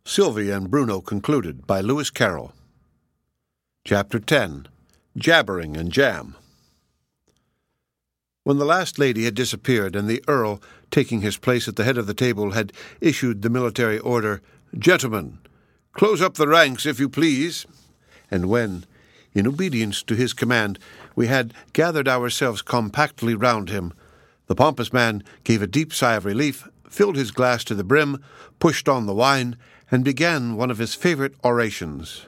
Sylvie and Bruno Concluded by Lewis Carroll. Chapter 10. Jabbering and Jam. When the last lady had disappeared and the Earl, taking his place at the head of the table, had issued the military order, "Gentlemen, close up the ranks, if you please," and when, in obedience to his command, we had gathered ourselves compactly round him, the pompous man gave a deep sigh of relief, filled his glass to the brim, pushed on the wine, and began one of his favourite orations.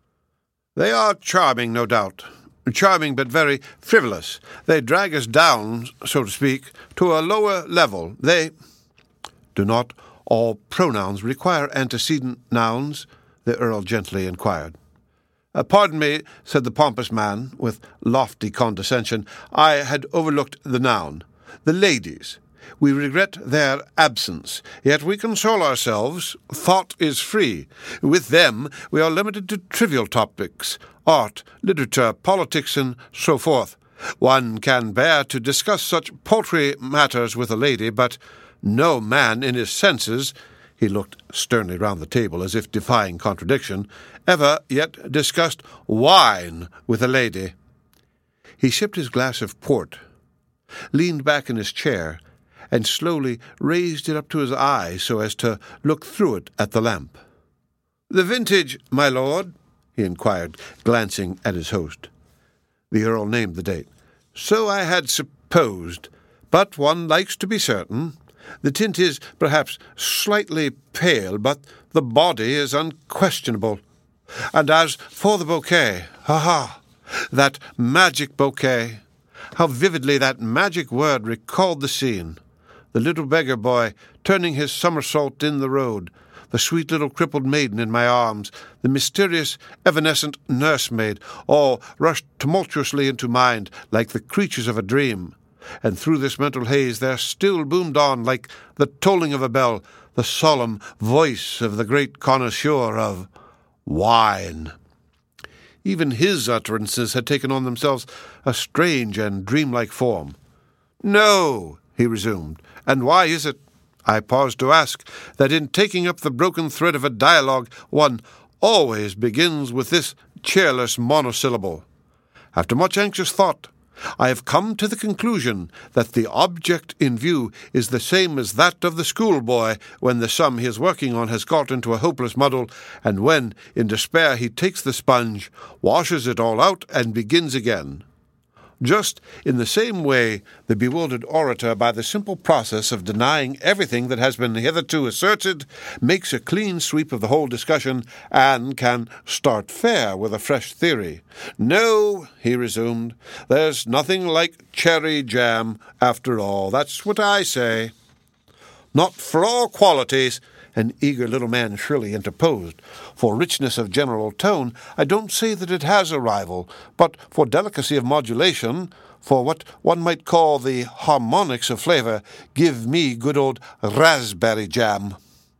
"They are charming, no doubt. Charming, but very frivolous. They drag us down, so to speak, to a lower level. They—" "Do not all pronouns require antecedent nouns?" the Earl gently inquired. "Pardon me," said the pompous man, with lofty condescension. "I had overlooked the noun. The ladies. We regret their absence, yet we console ourselves. Thought is free. With them we are limited to trivial topics, art, literature, politics, and so forth. One can bear to discuss such paltry matters with a lady, but no man in his senses," he looked sternly round the table as if defying contradiction, "ever yet discussed wine with a lady." He sipped his glass of port, leaned back in his chair, and slowly raised it up to his eye so as to look through it at the lamp. "The vintage, my lord?" he inquired, glancing at his host. The Earl named the date. "So I had supposed, but one likes to be certain. The tint is perhaps slightly pale, but the body is unquestionable. And as for the bouquet, that magic bouquet! How vividly that magic word recalled the scene. The little beggar boy turning his somersault in the road, the sweet little crippled maiden in my arms, the mysterious, evanescent nursemaid, all rushed tumultuously into mind like the creatures of a dream. And through this mental haze there still boomed on, like the tolling of a bell, the solemn voice of the great connoisseur of wine. Even his utterances had taken on themselves a strange and dreamlike form. "No," he resumed, "and why is it, I pause to ask, that in taking up the broken thread of a dialogue one always begins with this cheerless monosyllable? After much anxious thought, I have come to the conclusion that the object in view is the same as that of the schoolboy when the sum he is working on has got into a hopeless muddle, and when, in despair, he takes the sponge, washes it all out, and begins again. Just in the same way, the bewildered orator, by the simple process of denying everything that has been hitherto asserted, makes a clean sweep of the whole discussion, and can start fair with a fresh theory. No," he resumed, "there's nothing like cherry jam, after all. That's what I say." "Not for all qualities," an eager little man shrilly interposed. "For richness of general tone, I don't say that it has a rival, but for delicacy of modulation, for what one might call the harmonics of flavour, give me good old raspberry jam."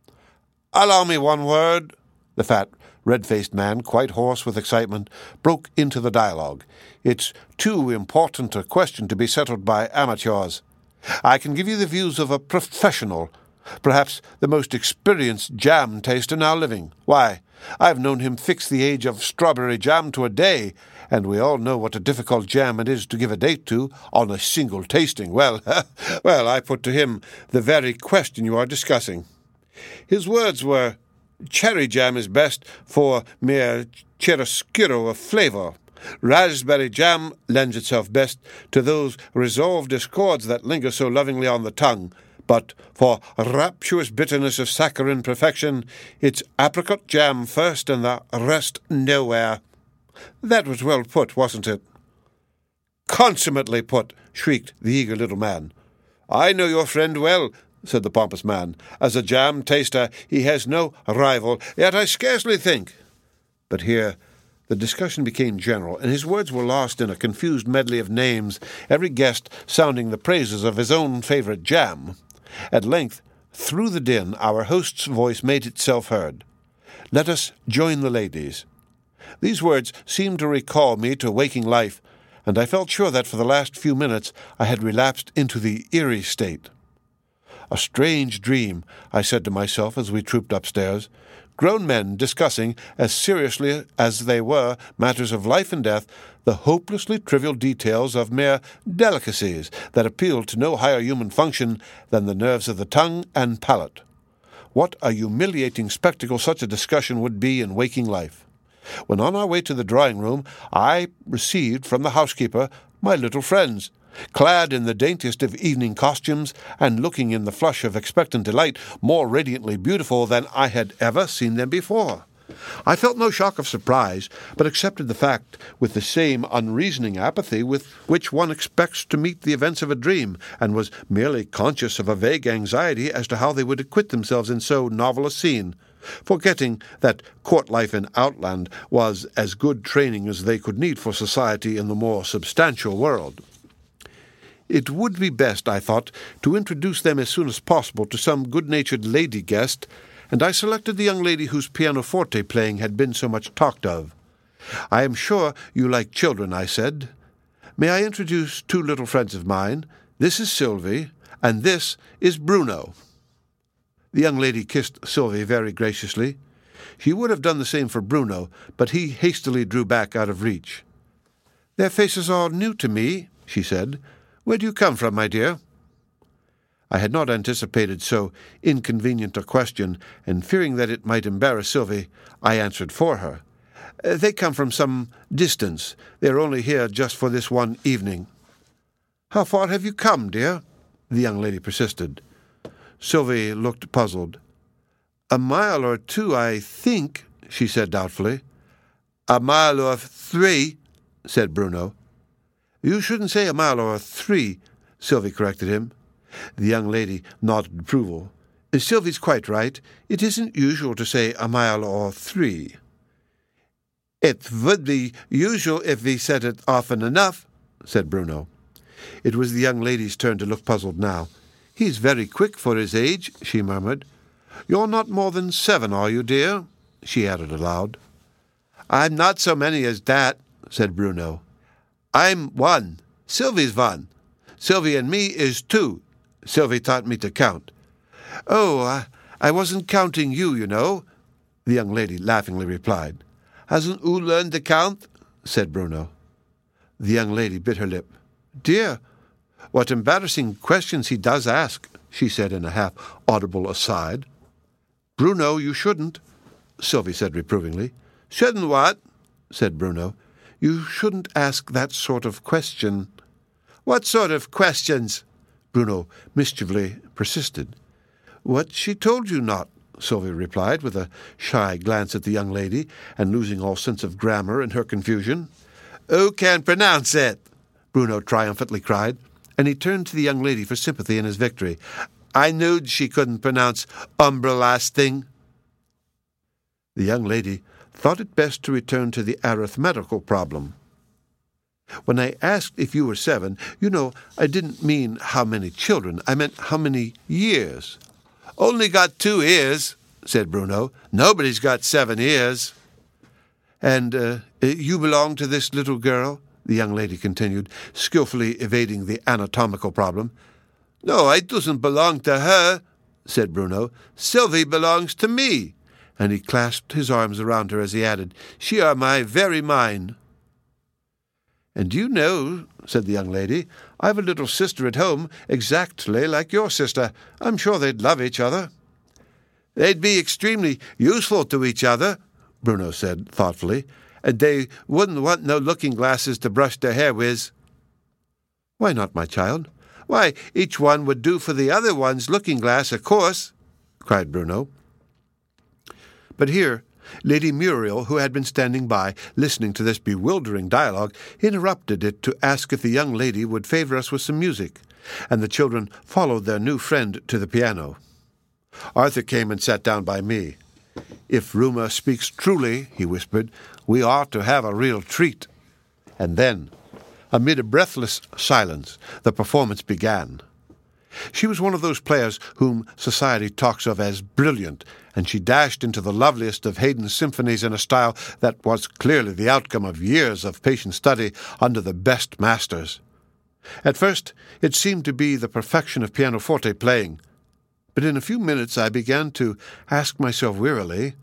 "Allow me one word," the fat, red-faced man, quite hoarse with excitement, broke into the dialogue. "It's too important a question to be settled by amateurs. I can give you the views of a professional, perhaps the most experienced jam taster now living. Why, I've known him fix the age of strawberry jam to a day, and we all know what a difficult jam it is to give a date to on a single tasting. Well, I put to him the very question you are discussing. His words were, 'Cherry jam is best for mere chiaroscuro of flavour. Raspberry jam lends itself best to those resolved discords that linger so lovingly on the tongue. But for rapturous bitterness of saccharine perfection, it's apricot jam first and the rest nowhere.' That was well put, wasn't it?" "Consummately put," shrieked the eager little man. "I know your friend well," said the pompous man. "As a jam taster he has no rival, yet I scarcely think—" But here the discussion became general, and his words were lost in a confused medley of names, every guest sounding the praises of his own favourite jam. At length, through the din, our host's voice made itself heard. "Let us join the ladies." These words seemed to recall me to waking life, and I felt sure that for the last few minutes I had relapsed into the eerie state. "A strange dream," I said to myself as we trooped upstairs. grown men discussing, as seriously as they were matters of life and death, the hopelessly trivial details of mere delicacies that appealed to no higher human function than the nerves of the tongue and palate. What a humiliating spectacle such a discussion would be in waking life! When on our way to the drawing-room, I received from the housekeeper my little friends, clad in the daintiest of evening costumes, and looking in the flush of expectant delight more radiantly beautiful than I had ever seen them before. I felt no shock of surprise, but accepted the fact with the same unreasoning apathy with which one expects to meet the events of a dream, and was merely conscious of a vague anxiety as to how they would acquit themselves in so novel a scene, forgetting that court life in Outland was as good training as they could need for society in the more substantial world. It would be best, I thought, to introduce them as soon as possible to some good-natured lady guest, and I selected the young lady whose pianoforte playing had been so much talked of. "I am sure you like children," I said. "May I introduce two little friends of mine? This is Sylvie, and this is Bruno." The young lady kissed Sylvie very graciously. She would have done the same for Bruno, but he hastily drew back out of reach. "Their faces are new to me," she said. "Where do you come from, my dear?" I had not anticipated so inconvenient a question, and fearing that it might embarrass Sylvie, I answered for her. "They come from some distance. They are only here just for this one evening." "How far have you come, dear?" the young lady persisted. Sylvie looked puzzled. "A mile or two, I think," she said doubtfully. "A mile or 3, said Bruno. "You shouldn't say a mile or 3, Sylvie corrected him. The young lady nodded approval. "Sylvie's quite right. It isn't usual to say a mile or 3. "It would be usual if we said it often enough," said Bruno. It was the young lady's turn to look puzzled now. "He's very quick for his age," she murmured. "You're not more than 7, are you, dear?" she added aloud. "I'm not so many as that," said Bruno. "I'm 1. Sylvie's 1. Sylvie and me is 2. Sylvie taught me to count." "Oh, I wasn't counting you, you know," the young lady laughingly replied. "Hasn't oo learned to count?" said Bruno. The young lady bit her lip. "Dear, what embarrassing questions he does ask," she said in a half-audible aside. "Bruno, you shouldn't," Sylvie said reprovingly. "Shouldn't what?" said Bruno. "You shouldn't ask that sort of question." "What sort of questions?" Bruno mischievously persisted. "What she told you not," Sylvie replied, with a shy glance at the young lady, and losing all sense of grammar in her confusion. "Who can pronounce it?" Bruno triumphantly cried, and he turned to the young lady for sympathy in his victory. "I knowed she couldn't pronounce umbralasting." The young lady thought it best to return to the arithmetical problem. "When I asked if you were 7, you know, I didn't mean how many children. I meant how many years." "Only got 2 ears," said Bruno. "Nobody's got 7 ears." "And you belong to this little girl?" the young lady continued, skillfully evading the anatomical problem. "No, I doesn't belong to her," said Bruno. "Sylvie belongs to me." And he clasped his arms around her as he added, "She are my very mine." "And do you know," said the young lady, "I've a little sister at home, exactly like your sister. I'm sure they'd love each other." "They'd be extremely useful to each other," Bruno said thoughtfully, "and they wouldn't want no looking-glasses to brush their hair with." "Why not, my child?" "Why, each one would do for the other one's looking-glass, of course," cried Bruno. But here Lady Muriel, who had been standing by, listening to this bewildering dialogue, interrupted it to ask if the young lady would favour us with some music, and the children followed their new friend to the piano. Arthur came and sat down by me. "If rumour speaks truly," he whispered, "we ought to have a real treat." And then, amid a breathless silence, the performance began. She was one of those players whom society talks of as brilliant, and she dashed into the loveliest of Haydn's symphonies in a style that was clearly the outcome of years of patient study under the best masters. At first it seemed to be the perfection of pianoforte playing, but in a few minutes I began to ask myself wearily,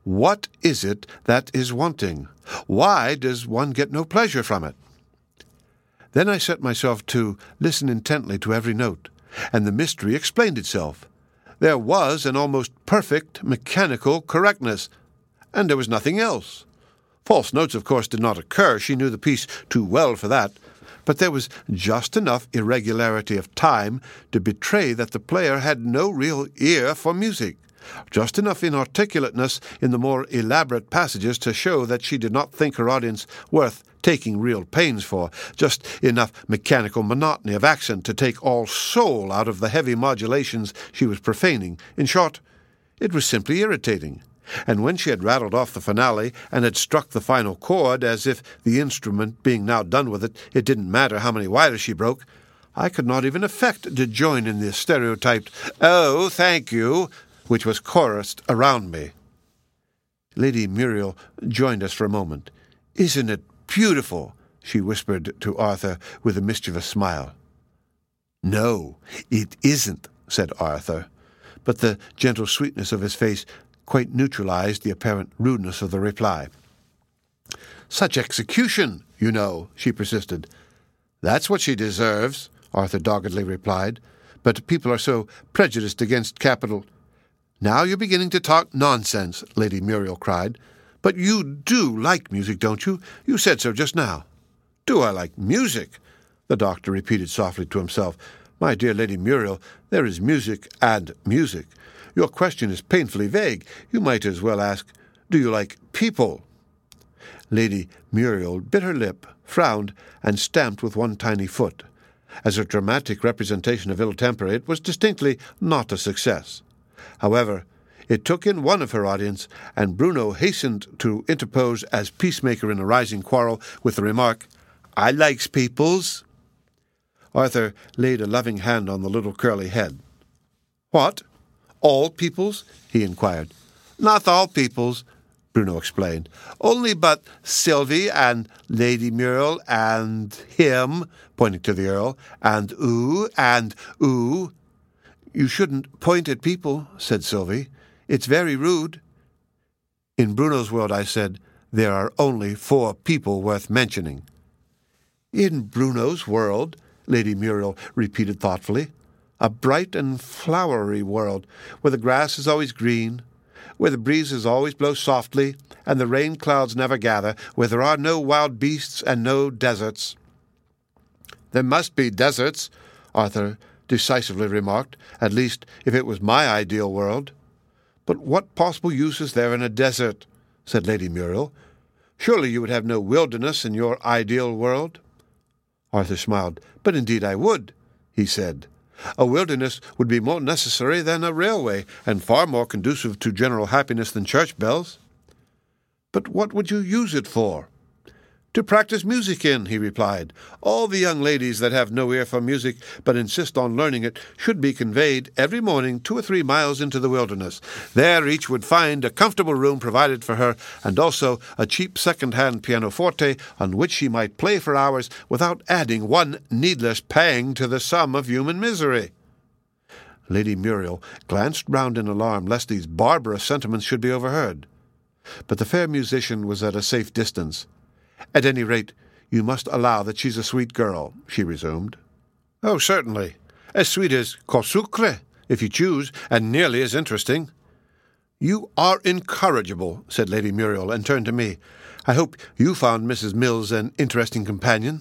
What is it that is wanting? Why does one get no pleasure from it? Then I set myself to listen intently to every note, and the mystery explained itself. There was an almost perfect mechanical correctness, and there was nothing else. False notes, of course, did not occur. She knew the piece too well for that. But there was just enough irregularity of time to betray that the player had no real ear for music, just enough inarticulateness in the more elaborate passages to show that she did not think her audience worth taking real pains for, just enough mechanical monotony of accent to take all soul out of the heavy modulations she was profaning. In short, it was simply irritating. And when she had rattled off the finale and had struck the final chord, as if the instrument being now done with it, it didn't matter how many wires she broke, I could not even affect to join in the stereotyped, "Oh, thank you," which was chorused around me. Lady Muriel joined us for a moment. "Isn't it beautiful?" she whispered to Arthur with a mischievous smile. "No, it isn't," said Arthur, but the gentle sweetness of his face quite neutralized the apparent rudeness of the reply. "Such execution, you know," she persisted. "That's what she deserves," Arthur doggedly replied. "But people are so prejudiced against capital—" "Now you're beginning to talk nonsense," Lady Muriel cried. "But you do like music, don't you? You said so just now." "Do I like music?" the doctor repeated softly to himself. "My dear Lady Muriel, there is music and music. Your question is painfully vague. You might as well ask, do you like people?" Lady Muriel bit her lip, frowned, and stamped with one tiny foot. As a dramatic representation of ill temper, it was distinctly not a success. However, it took in one of her audience, and Bruno hastened to interpose as peacemaker in a rising quarrel with the remark, "I likes peoples." Arthur laid a loving hand on the little curly head. "What? All peoples?" he inquired. "Not all peoples," Bruno explained. "Only but Sylvie and Lady Muriel and him," pointing to the Earl, "and oo." "You shouldn't point at people," said Sylvie. "It's very rude." "In Bruno's world," I said, "there are only 4 people worth mentioning." "In Bruno's world," Lady Muriel repeated thoughtfully. "A bright and flowery world, where the grass is always green, where the breezes always blow softly, and the rain clouds never gather, where there are no wild beasts and no deserts." "There must be deserts," Arthur decisively remarked, "at least if it was my ideal world." "But what possible use is there in a desert?" said Lady Muriel. "Surely you would have no wilderness in your ideal world?" Arthur smiled. "But indeed I would," he said. "A wilderness would be more necessary than a railway, and far more conducive to general happiness than church bells." "But what would you use it for?" "To practice music in," he replied. "All the young ladies that have no ear for music but insist on learning it should be conveyed every morning 2 or 3 miles into the wilderness. There each would find a comfortable room provided for her, and also a cheap second-hand pianoforte on which she might play for hours without adding one needless pang to the sum of human misery." Lady Muriel glanced round in alarm lest these barbarous sentiments should be overheard. But the fair musician was at a safe distance. "At any rate, you must allow that she's a sweet girl," she resumed. "Oh, certainly. As sweet as Corsucre, if you choose, and nearly as interesting." "You are incorrigible," said Lady Muriel, and turned to me. "I hope you found Mrs. Mills an interesting companion?"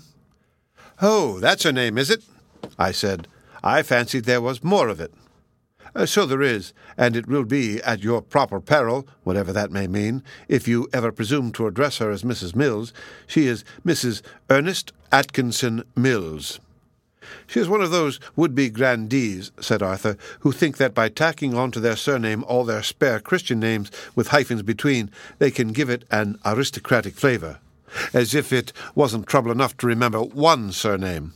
"Oh, that's her name, is it?" I said. "I fancied there was more of it." "So there is, and it will be at your proper peril, whatever that may mean, if you ever presume to address her as Mrs. Mills. She is Mrs. Ernest Atkinson Mills." "She is one of those would-be grandees," said Arthur, "who think that by tacking on to their surname all their spare Christian names with hyphens between, they can give it an aristocratic flavour. As if it wasn't trouble enough to remember one surname."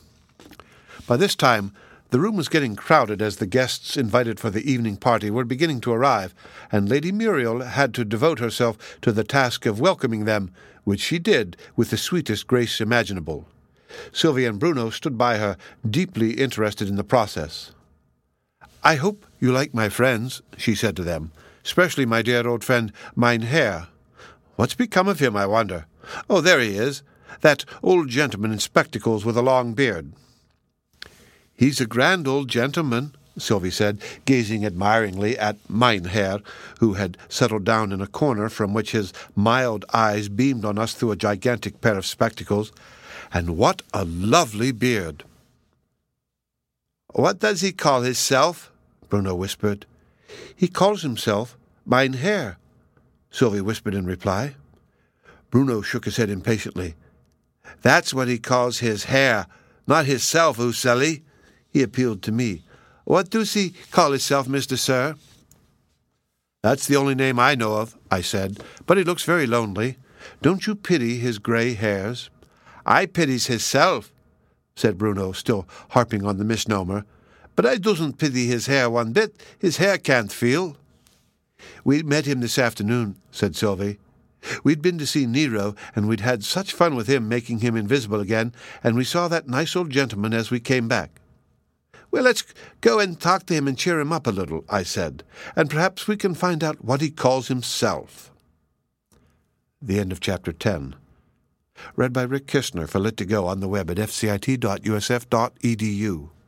By this time the room was getting crowded as the guests invited for the evening party were beginning to arrive, and Lady Muriel had to devote herself to the task of welcoming them, which she did with the sweetest grace imaginable. Sylvie and Bruno stood by her, deeply interested in the process. "I hope you like my friends," she said to them. especially my dear old friend Mein Herr. What's become of him, I wonder? Oh, there he is, that old gentleman in spectacles with a long beard." "He's a grand old gentleman," Sylvie said, gazing admiringly at Mein Herr, who had settled down in a corner from which his mild eyes beamed on us through a gigantic pair of spectacles. "And what a lovely beard!" "What does he call hisself?" Bruno whispered. "He calls himself Mein Herr," Sylvie whispered in reply. Bruno shook his head impatiently. "That's what he calls his hair, not hisself, Uselly." He appealed to me. "What does he call hisself, Mr. Sir?" "That's the only name I know of," I said, "but he looks very lonely. Don't you pity his grey hairs?" "I pities hisself," said Bruno, still harping on the misnomer, "but I doesn't pity his hair one bit. His hair can't feel." "We met him this afternoon," said Sylvie. "We'd been to see Nero, and we'd had such fun with him making him invisible again, and we saw that nice old gentleman as we came back." "Well, let's go and talk to him and cheer him up a little," I said, "and perhaps we can find out what he calls himself." The end of Chapter 10. Read by Rick Kistner for Lit2Go on the web at fcit.usf.edu.